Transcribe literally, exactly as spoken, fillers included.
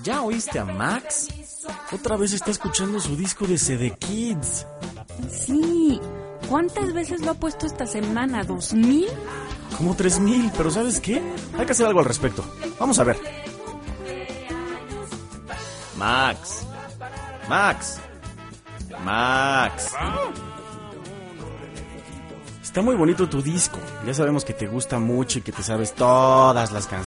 ¿Ya oíste a Max? Otra vez está escuchando su disco de C D Kids. Sí. ¿Cuántas veces lo ha puesto esta semana? ¿Dos mil? Como tres mil, pero ¿sabes qué? Hay que hacer algo al respecto. Vamos a ver. Max. Max. Max. Está muy bonito tu disco. Ya sabemos que te gusta mucho y que te sabes todas las canciones.